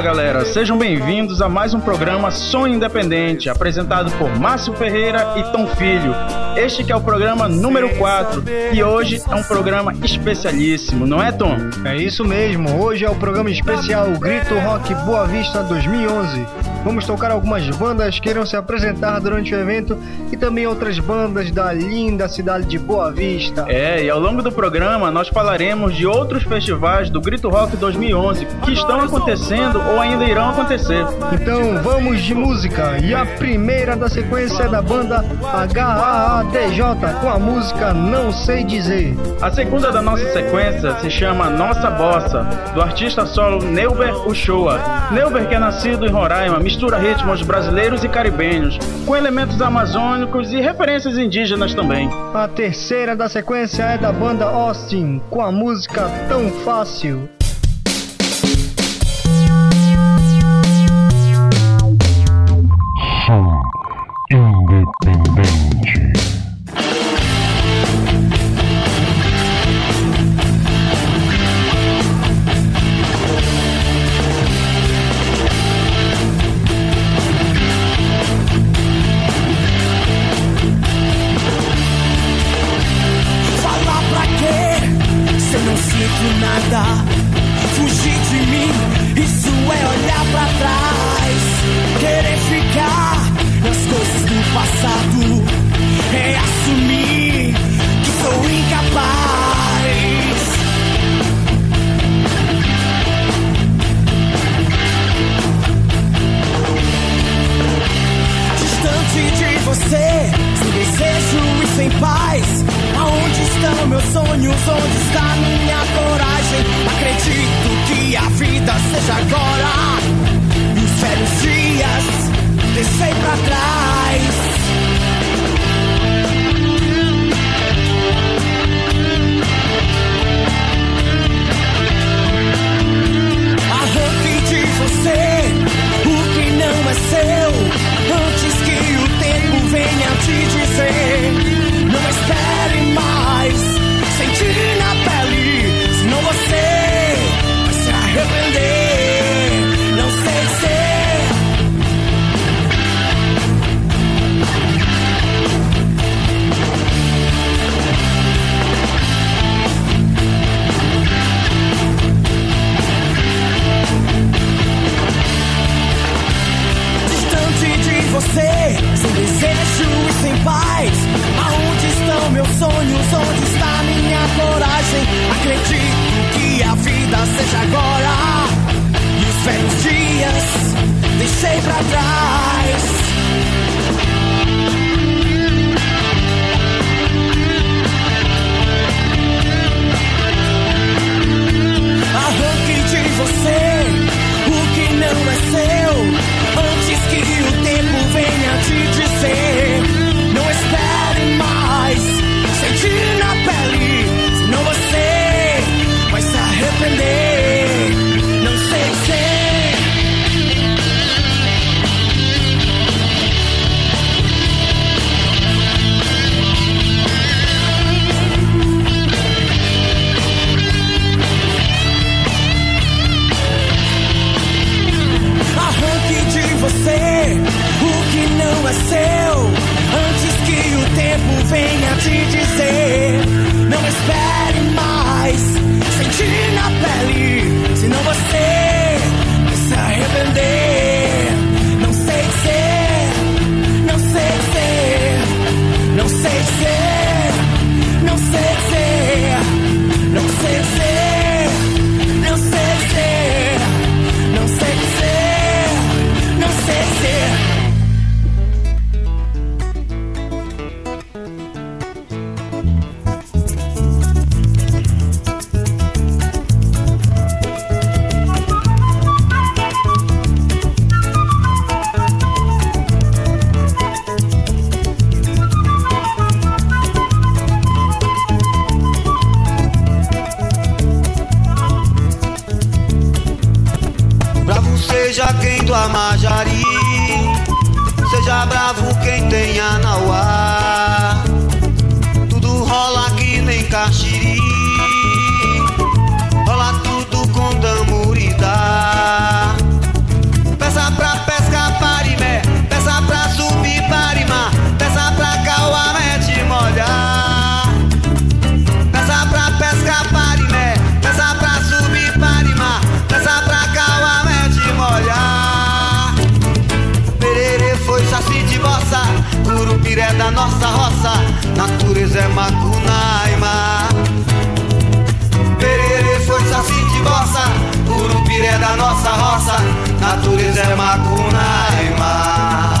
galera, sejam bem-vindos a mais um programa Som Independente, apresentado por Márcio Ferreira e Tom Filho. Este que é o programa número 4 e hoje é um programa especialíssimo, não é, Tom? É isso mesmo, hoje é o programa especial Grito Rock Boa Vista 2011. Vamos tocar algumas bandas que irão se apresentar durante o evento e também outras bandas da linda cidade de Boa Vista. E ao longo do programa nós falaremos de outros festivais do Grito Rock 2011 que estão acontecendo ou ainda irão acontecer. Então vamos de música, e a primeira da sequência é da banda HAADJ com a música Não Sei Dizer. A segunda da nossa sequência se chama Nossa Bossa, do artista solo Neuber Uchoa. Neuber, que é nascido em Roraima, mistura ritmos brasileiros e caribenhos, com elementos amazônicos e referências indígenas também. A terceira da sequência é da banda Austin, com a música Tão Fácil. Som Independente. Nada, fugir de mim, isso é olhar pra trás, querer ficar nas coisas do passado, é assumir que sou incapaz. Distante de você, sem desejo e sem paz. Aonde estão meus sonhos? Onde está minha coragem? Acredito que a vida seja agora. E os velhos dias deixei pra trás. Arranque de você o que não é seu, antes que o tempo venha te dizer. Não espere mais, sentir na pele, senão você vai se arrepender. Não sei ser. Distante de você, sem desejo e sem paz. Aonde estão meus sonhos? Onde está minha coragem? Acredito que a vida seja agora. E os velhos dias deixei pra trás. Arranque de você o que não é seu, antes que o tempo venha te dizer. Não espere mais, sentir na pele, senão você vai se arrepender. Não sei ser. Arranque de você o que não é seu, antes que o tempo venha te dizer. Não espere mais, sentir na pele, senão você vai se arrepender. Não sei ser, não sei ser, não sei ser, não sei ser, não sei ser, não sei ser, não sei ser, não sei ser. Seja quem do Amajari, seja bravo quem tem Anauá. Tudo rola que nem Caxiri, rola tudo com Damurida. Curupira da nossa roça, natureza é Macunaíma. Pererê foi saci de bossa, Curupira da nossa roça, natureza é Macunaíma.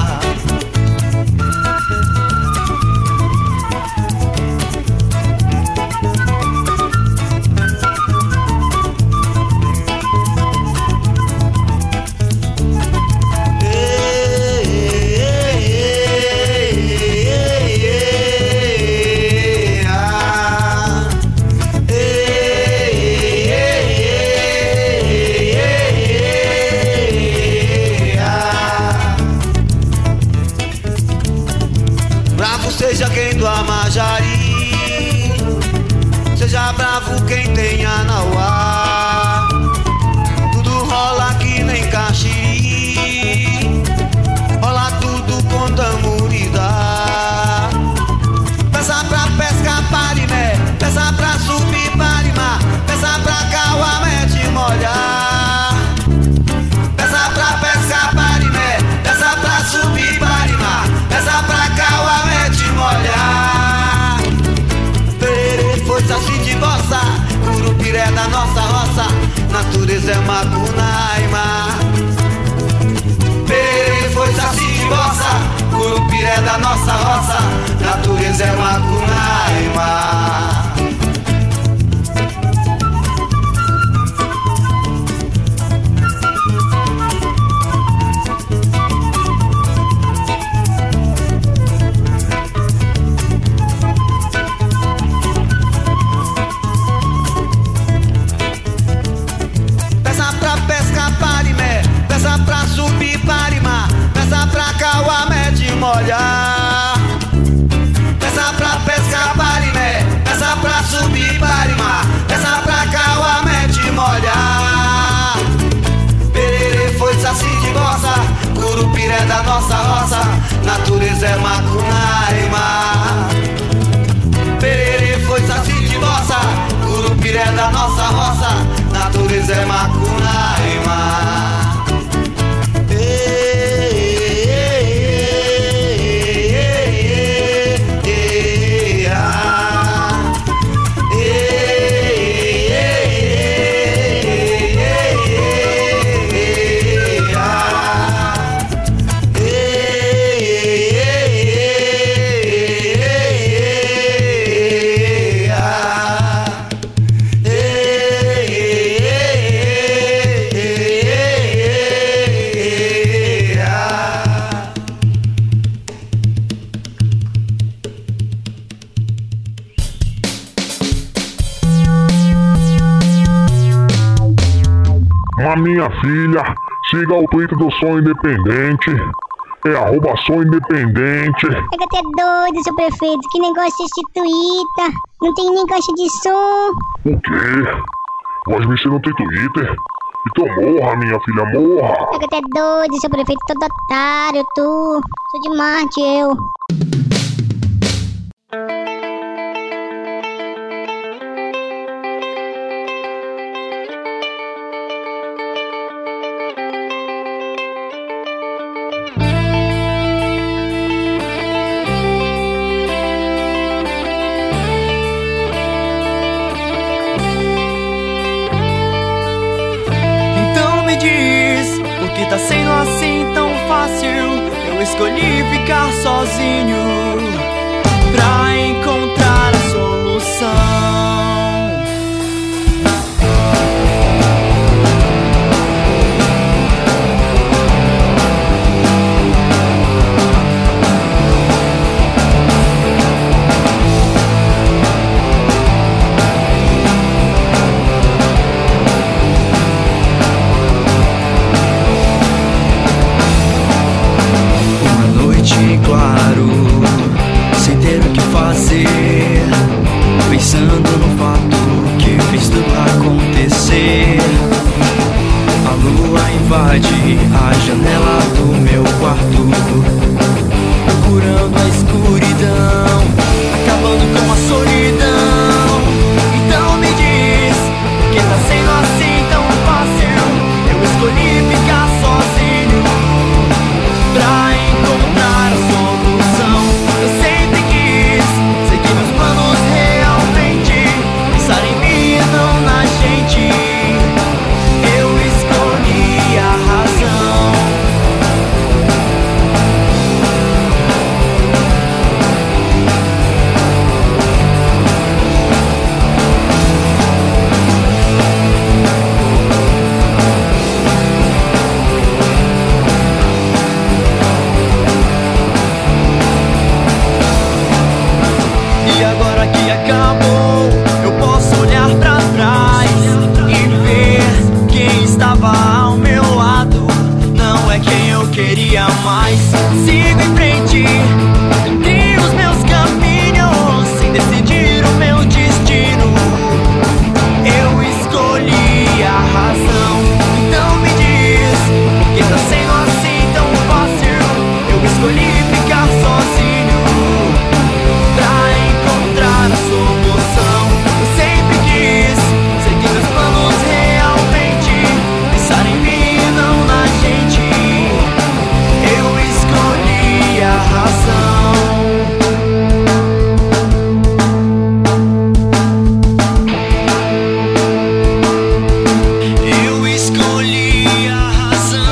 Seja quem do Amajari, seja bravo quem tem Anauá. Tudo rola que nem caxiri, rola tudo com tamurida. Peça pra pescar parimé, peça pra subir parimá, peça pra cauamé te molhar. Peça pra pescar parimé, peça pra subir parimá, peça pra cauamé te molhar. Pererê foi saci de bossa, Curupira é da nossa roça, natureza é Macunaíma. Pererê foi saci de bossa, Curupira é da nossa roça, natureza é Macunaíma. Peça pra subir parimá, peça pra cauamé te molhar. Peça pra pescar parimé, peça pra subir parimá, peça pra cauamé te molhar. Pererê foi saci de bossa, Curupira é da nossa roça, natureza é Macunaíma. Pererê foi saci de bossa, Curupira é da nossa roça, natureza é Macunaíma. Minha filha, siga o Twitter do Som Independente. É @Som Independente. É que até doido, seu prefeito. Que negócio é esse Twitter? Não tem nem caixa de som. O quê? Mas você não tem Twitter? Então morra, minha filha, morra. É que até doido, seu prefeito. Todo otário, tu. Sou de Marte, eu. Tá sendo assim tão fácil. Eu escolhi ficar sozinho pra encontrar a solução. Claro, sem ter o que fazer. mas sigo em frente. Tentei os meus caminhos sem decidir o meu destino. Eu escolhi a razão. Então me diz, por que tá sendo assim tão fácil? Eu escolhi ficar sozinho pra encontrar a solução. Eu sempre quis seguir meus planos realmente, pensar em mim e não na gente. Eu escolhi a razão. Eu escolhi a razão.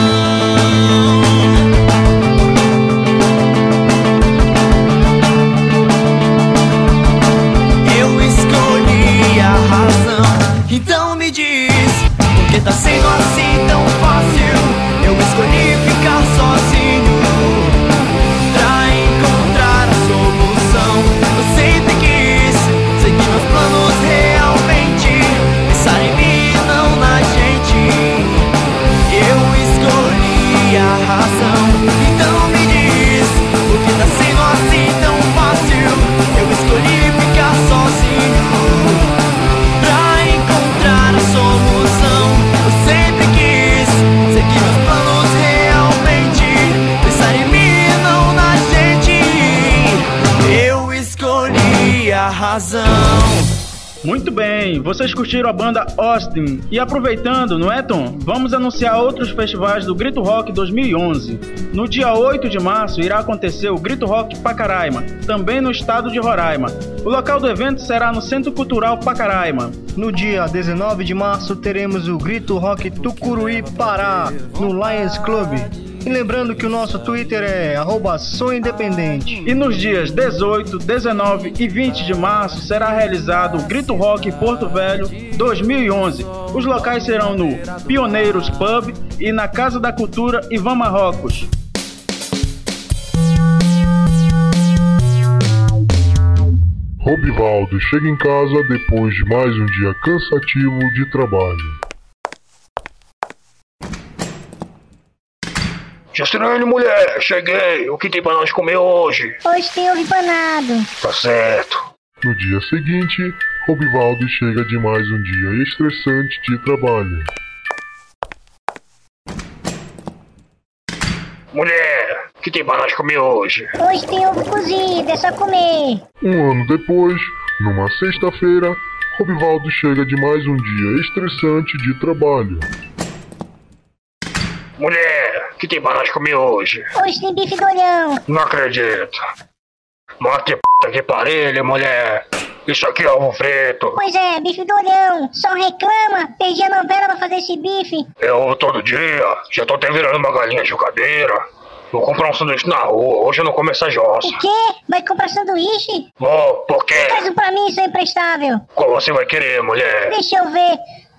Eu escolhi a razão. Então me diz, por que tá sendo assim tão fácil? Eu escolhi ficar sozinho pra encontrar a solução. Eu sempre quis seguir meus planos realmente, pensar em mim e não na gente. Eu escolhi a razão. Então me diz, por que tá sendo assim tão fácil? Eu escolhi ficar sozinho pra encontrar a solução. Eu sempre quis seguir meus planos realmente, pensar em mim e não na gente. Eu escolhi a razão. Muito bem, vocês curtiram a banda Austin. E aproveitando, não é, Tom? Vamos anunciar outros festivais do Grito Rock 2011. No dia 8 de março irá acontecer o Grito Rock Pacaraima, também no estado de Roraima. O local do evento será no Centro Cultural Pacaraima. No dia 19 de março teremos o Grito Rock Tucuruí Pará, no Lions Club. E lembrando que o nosso Twitter é @SouIndependente. E nos dias 18, 19 e 20 de março será realizado o Grito Rock Porto Velho 2011. Os locais serão no Pioneiros Pub e na Casa da Cultura Ivan Marrocos. Robivaldo chega em casa depois de mais um dia cansativo de trabalho. Juscelino, mulher, cheguei. O que tem pra nós comer hoje? Hoje tem ovo empanado. Tá certo. No dia seguinte, Robivaldo chega de mais um dia estressante de trabalho. Mulher, o que tem pra nós comer hoje? Hoje tem ovo cozido, é só comer. Um ano depois, numa sexta-feira, Robivaldo chega de mais um dia estressante de trabalho. Mulher, o que tem pra nós comer hoje? Hoje tem bife do olhão. Não acredito. Mate que parelha, mulher. Isso aqui é ovo frito. Pois é, bife do olhão. Só reclama, perdi a novela pra fazer esse bife. Eu todo dia, já tô até virando uma galinha de chocadeira. Vou comprar um sanduíche na rua, hoje eu não como essa jossa. O quê? Vai comprar sanduíche? Vou, por quê? Traz um pra mim, seu imprestável. Qual você vai querer, mulher? Deixa eu ver.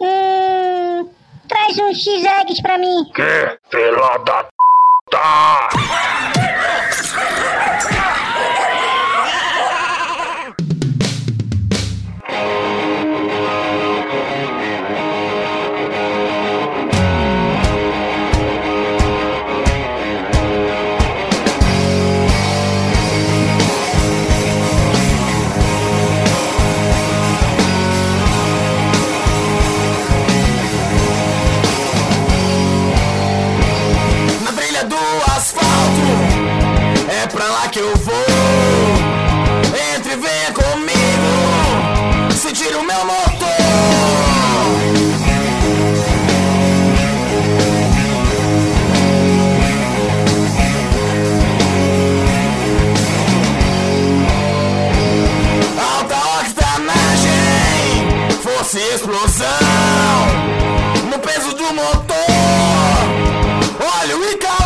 Traz uns X-Eggs pra mim. Que? Filha da é pra lá que eu vou. Entre e venha comigo, sentir o meu motor. Alta octanagem, força e explosão no peso do motor, óleo e calor.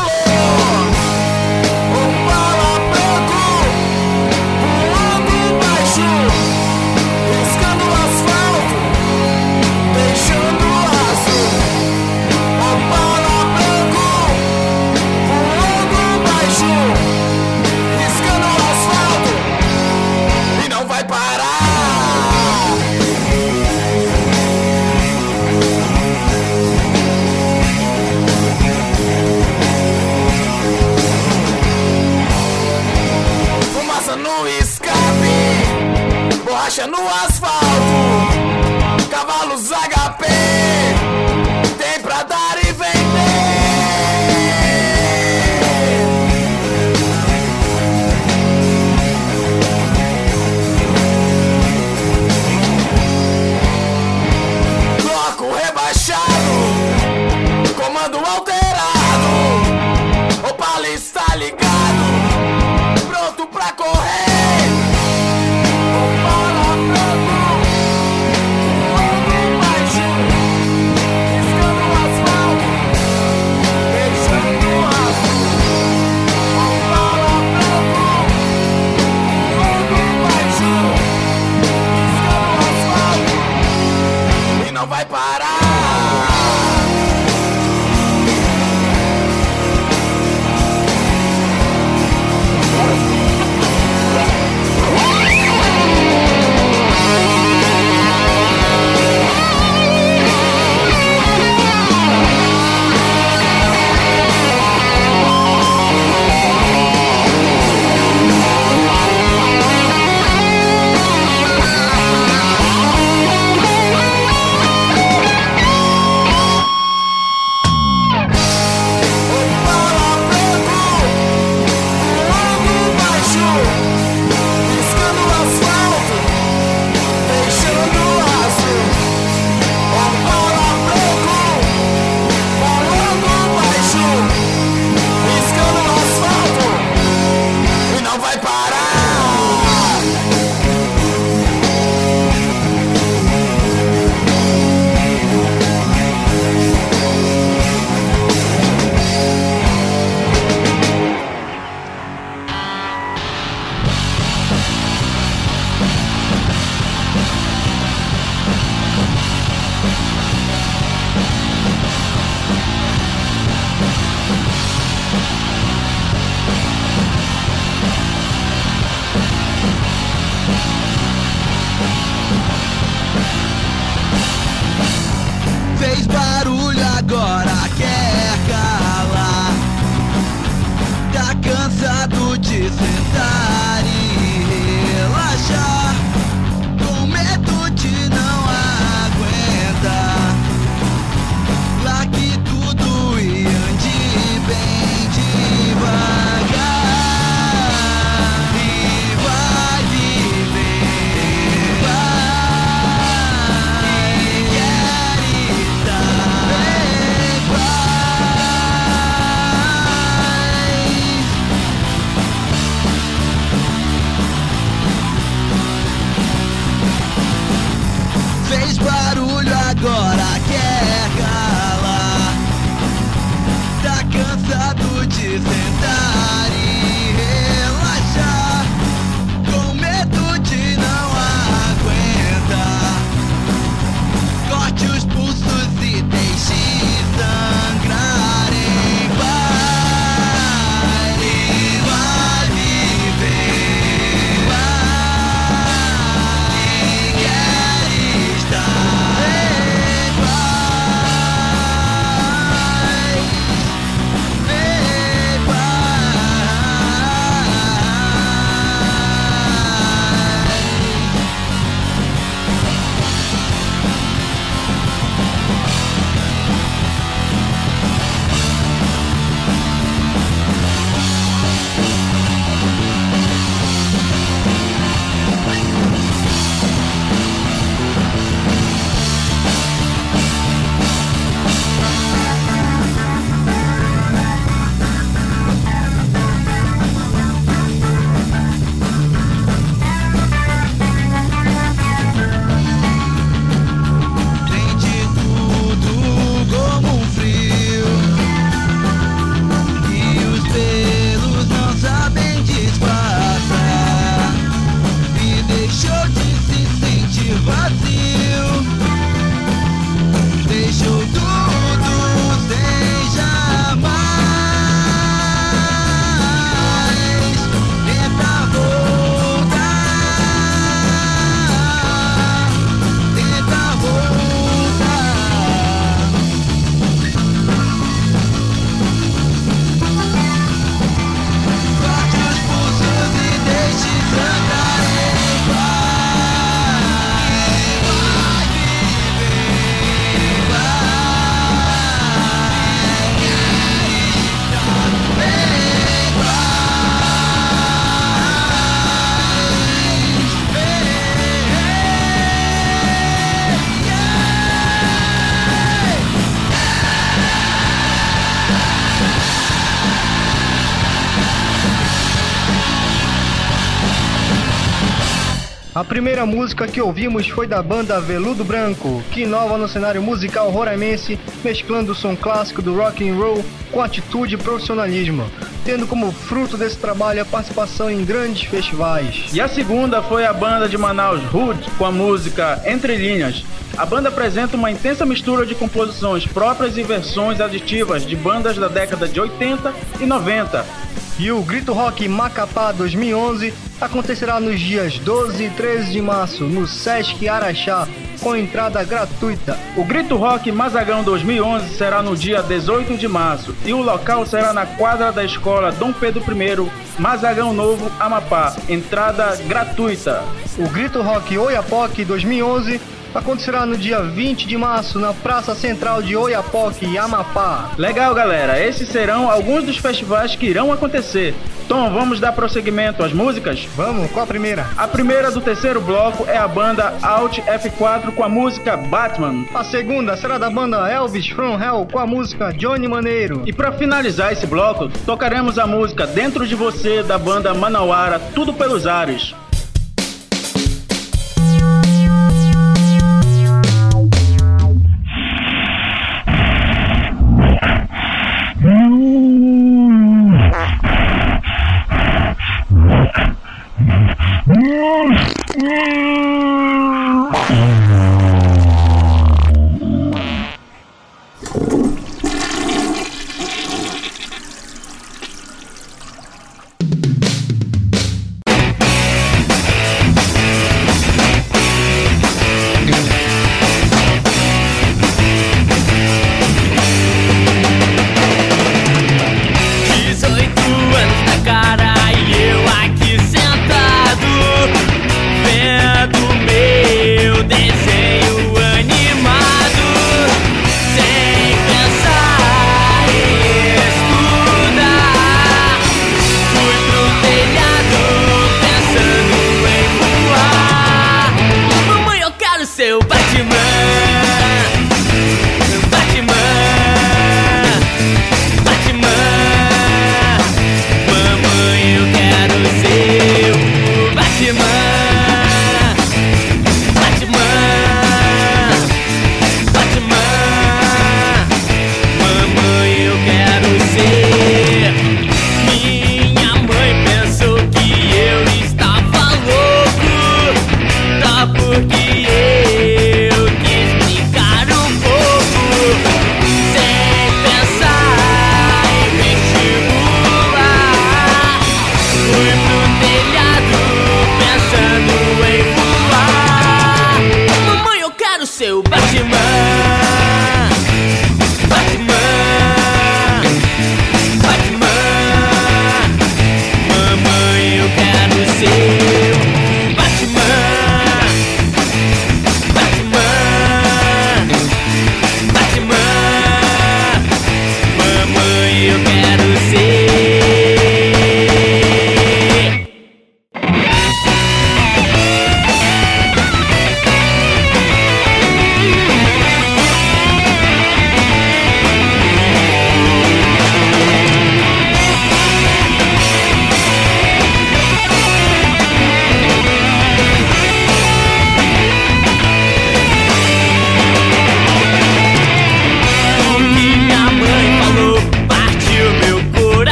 ligado, pronto pra correr. Não vai parar. Fez barulho, agora quer calar. Tá cansado de sentar e relaxar, com medo de não aguentar. Lá que tudo ia ande bem devagar e vai viver, vai e quer estar em paz. A primeira música que ouvimos foi da banda Veludo Branco, que inova no cenário musical roraimense, mesclando o som clássico do rock and roll com atitude e profissionalismo, tendo como fruto desse trabalho a participação em grandes festivais. E a segunda foi a banda de Manaus Hood, com a música Entre Linhas. A banda apresenta uma intensa mistura de composições próprias e versões aditivas de bandas da década de 80 e 90. E o Grito Rock Macapá 2011 acontecerá nos dias 12 e 13 de março, no Sesc Araxá, com entrada gratuita. O Grito Rock Mazagão 2011 será no dia 18 de março e o local será na quadra da escola Dom Pedro I, Mazagão Novo, Amapá. Entrada gratuita. O Grito Rock Oiapoque 2011 acontecerá no dia 20 de março na Praça Central de Oiapoque, Amapá. Legal, galera, esses serão alguns dos festivais que irão acontecer. Tom, vamos dar prosseguimento às músicas? Vamos, qual a primeira? A primeira do terceiro bloco é a banda Alt F4 com a música Batman. A segunda será da banda Elvis From Hell com a música Johnny Maneiro. E para finalizar esse bloco, tocaremos a música Dentro de Você da banda Manauara, Tudo Pelos Ares.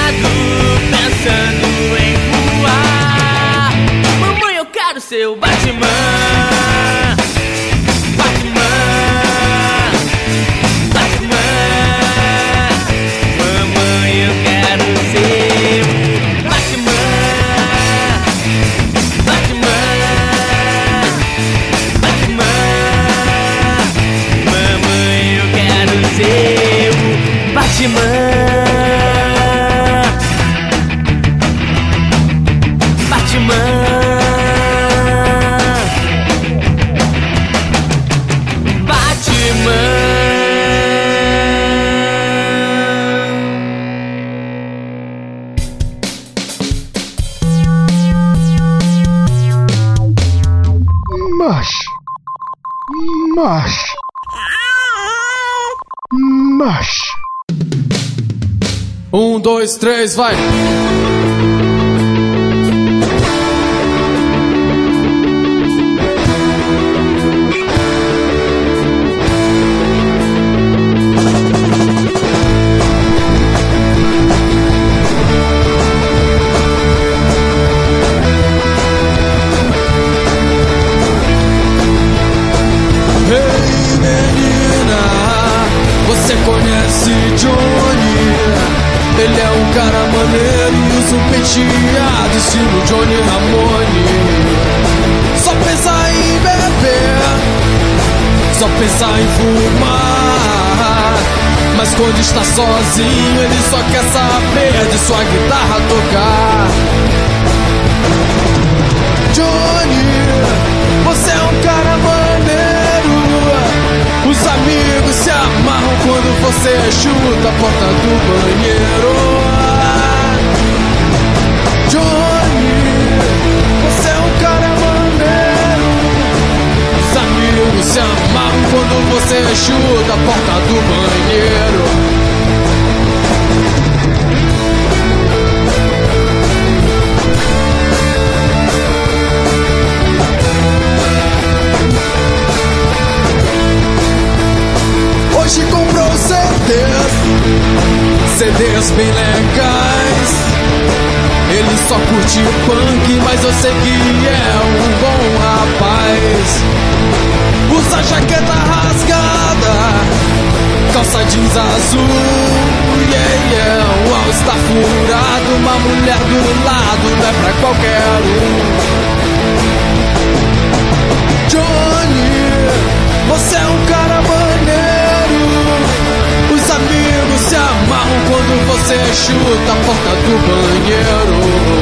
seu Batman. Um, dois, três, vai! Conhece Johnny? Ele é um cara maneiro e usa um penteado estilo Johnny Ramone. Só pensa em beber, só pensa em fumar. Mas quando está sozinho ele só quer saber de sua guitarra tocar. Johnny, você é um cara maneiro. Os amigos se amarram quando você chuta a porta do banheiro. Johnny, você é um cara maneiro. Os amigos se amarram quando você chuta a porta do banheiro. Hoje comprou CDs bem legais. Ele só curte punk, mas eu sei que é um bom rapaz. Usa jaqueta rasgada, calça jeans azul, um all-star furado, uma mulher do lado, não é pra qualquer um. Johnny, você é um cara maneiro. Os amigos se amarram quando você chuta a porta do banheiro.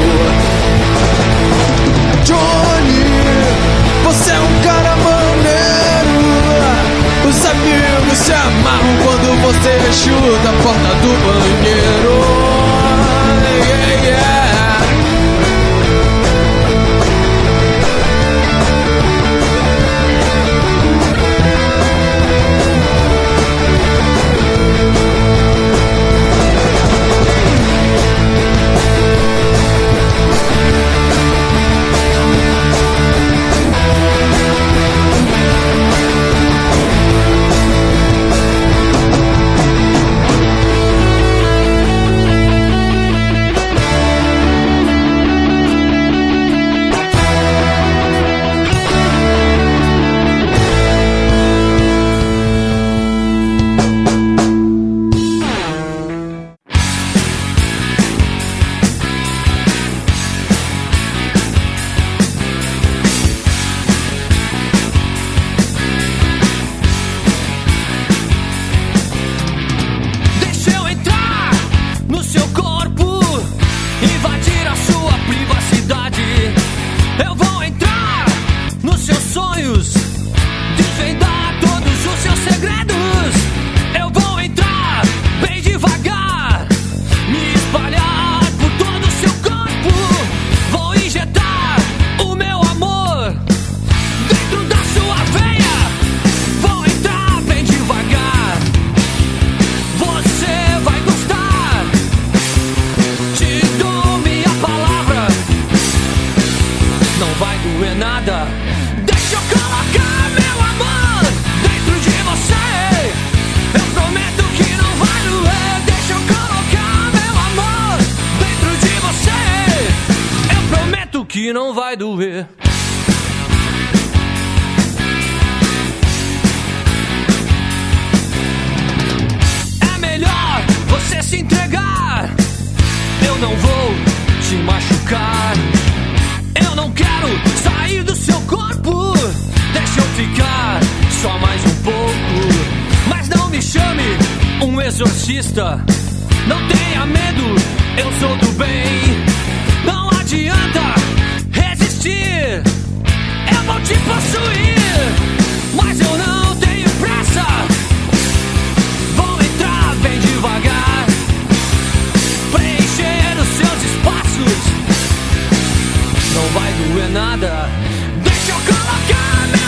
Johnny, você é um cara maneiro. Os amigos se amarram quando você chuta a porta do banheiro. Que não vai doer. É melhor você se entregar. Eu não vou te machucar. Eu não quero sair do seu corpo. Deixa eu ficar só mais um pouco. Mas não me chame um exorcista. Não tenha medo, eu sou do bem. Não adianta resistir, eu vou te possuir, mas eu não tenho pressa. Vou entrar bem devagar, preencher os seus espaços. Não vai doer nada. Deixa eu colocar meu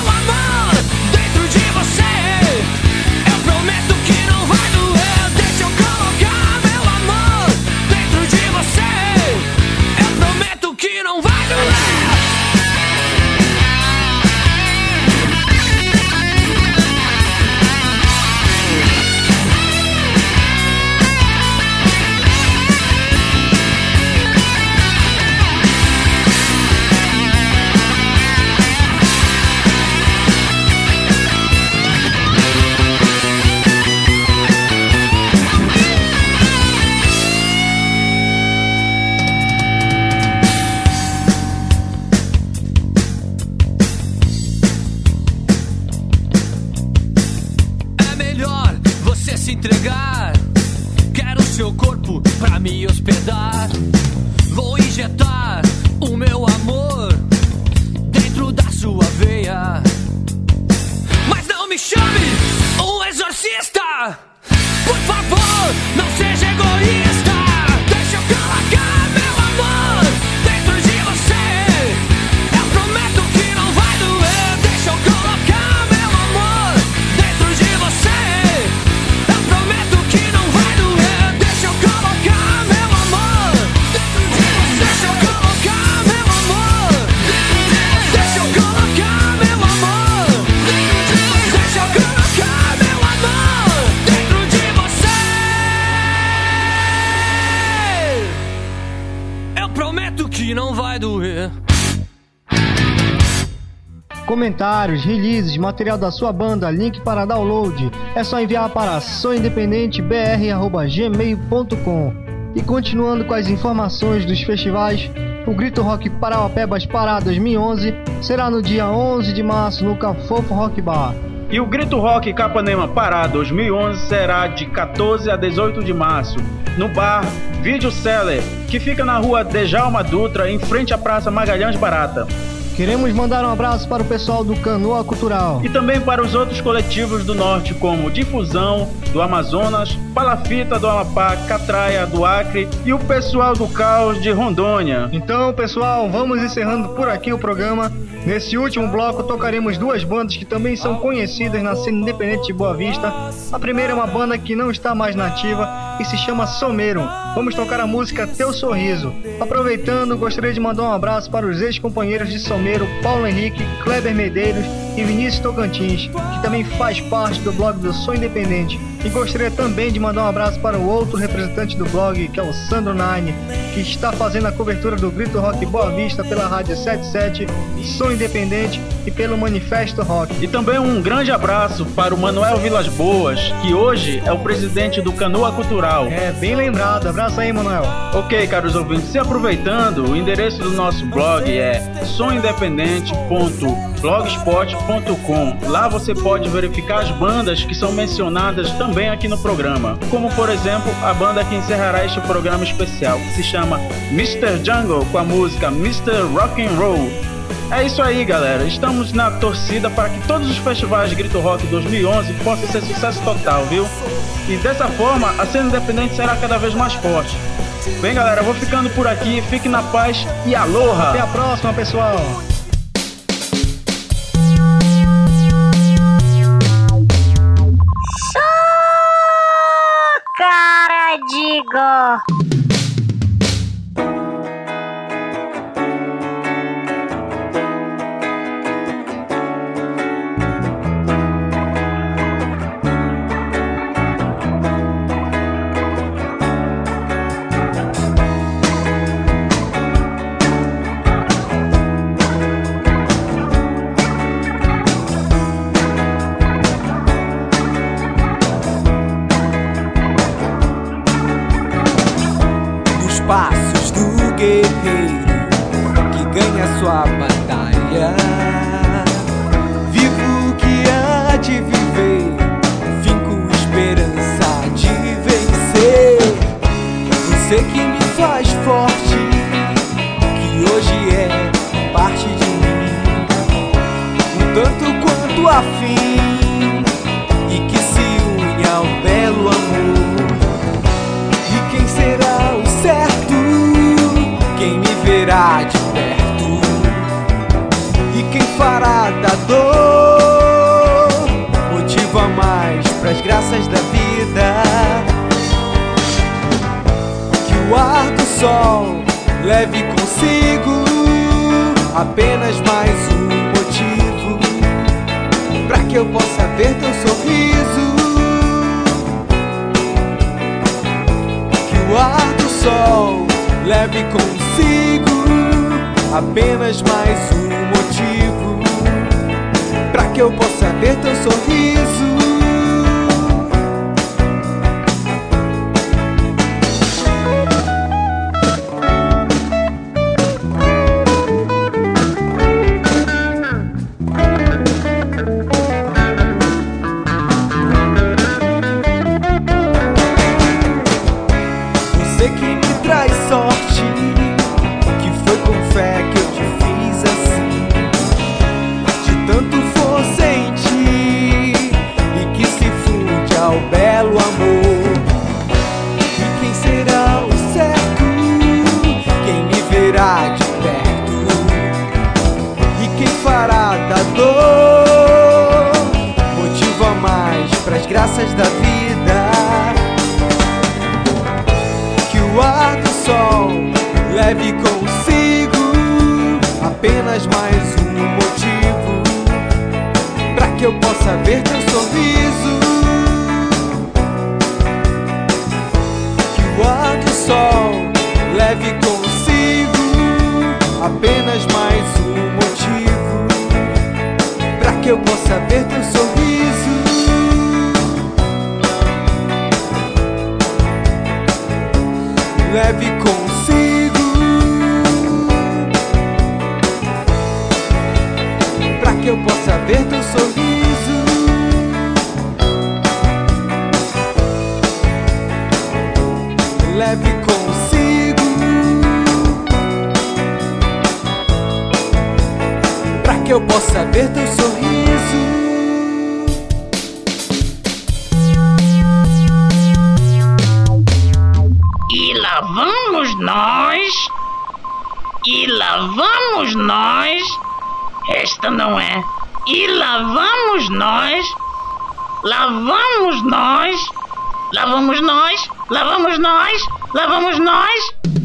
me chame um exorcista. Por favor, não seja egoísta. Deixa eu colocar meu amor dentro de você. Eu prometo que não vai doer. Deixa eu colocar meu amor dentro de você. Eu prometo que não vai doer. Deixa eu colocar meu amor dentro de você. Deixa eu colocar meu amor dentro de você. Deixa eu colocar meu amor dentro de você. Deixa eu colocar meu amor dentro de você. Eu prometo que não vai doer. Comentários, releases, material da sua banda, link para download. É só enviar para soindependentebr@gmail.com. E continuando com as informações dos festivais, o Grito Rock Parauapebas Pará 2011 será no dia 11 de março no Cafofo Rock Bar. E o Grito Rock Capanema Pará 2011 será de 14 a 18 de março, no bar Video Seller, que fica na rua Djalma Dutra, em frente à Praça Magalhães Barata. Queremos mandar um abraço para o pessoal do Canoa Cultural. E também para os outros coletivos do Norte, como Difusão, do Amazonas, Palafita, do Amapá, Catraia, do Acre e o pessoal do Caos, de Rondônia. Então, pessoal, vamos encerrando por aqui o programa. Nesse último bloco, tocaremos duas bandas que também são conhecidas na cena independente de Boa Vista. A primeira é uma banda que não está mais nativa e se chama Someiro. Vamos tocar a música Teu Sorriso. Aproveitando, gostaria de mandar um abraço para os ex-companheiros de Someiro, Paulo Henrique, Kleber Medeiros e Vinícius Tocantins, que também faz parte do blog do Som Independente. E gostaria também de mandar um abraço para o outro representante do blog, que é o Sandro Nine, que está fazendo a cobertura do Grito Rock Boa Vista pela Rádio 77, Som Independente e pelo Manifesto Rock. E também um grande abraço para o Manuel Vilas Boas, que hoje é o presidente do Canoa Cultural. É, bem lembrado. Abraço aí, Manuel. Ok, caros ouvintes, e aproveitando, o endereço do nosso blog é somindependente.blogspot.com. Lá você pode verificar as bandas que são mencionadas também aqui no programa, como por exemplo a banda que encerrará este programa especial, que se chama Mr. Jungle, com a música Mr. Rock'n'Roll. É isso aí, galera, estamos na torcida para que todos os festivais de Grito Rock 2011 possam ser sucesso total, viu? E dessa forma a cena independente será cada vez mais forte. Bem, galera, eu vou ficando por aqui, fique na paz e aloha! Até a próxima, pessoal! Cara, digo. Passos do guerreiro que ganha sua batalha. Vivo o que há de viver, finco esperança de vencer. Você que me faz forte, que hoje é parte de mim, um tanto quanto afim, e que se une ao belo amor. E quem será o certo? Quem me verá de perto? E quem fará da dor motivo a mais pras graças da vida? Que o ar do sol leve consigo apenas mais um motivo pra que eu possa ver teu sorriso. Que o ar do sol leve consigo apenas mais um motivo pra que eu possa ver teu sorriso. Você que me traz sorte, que foi com fé que eu te fiz assim. De tanto for sentir Leve consigo apenas mais um motivo pra que eu possa ver teu sorriso. Que o ar do sol leve consigo apenas mais um motivo pra que eu possa ver teu sorriso. Leve consigo pra que eu possa ver teu sorriso. Leve consigo pra que eu possa ver teu sorriso. E lá vamos nós. E lá vamos nós. Esta não é. E lá vamos nós. Lá vamos nós. Lá vamos nós. Lá vamos nós. Lá vamos nós.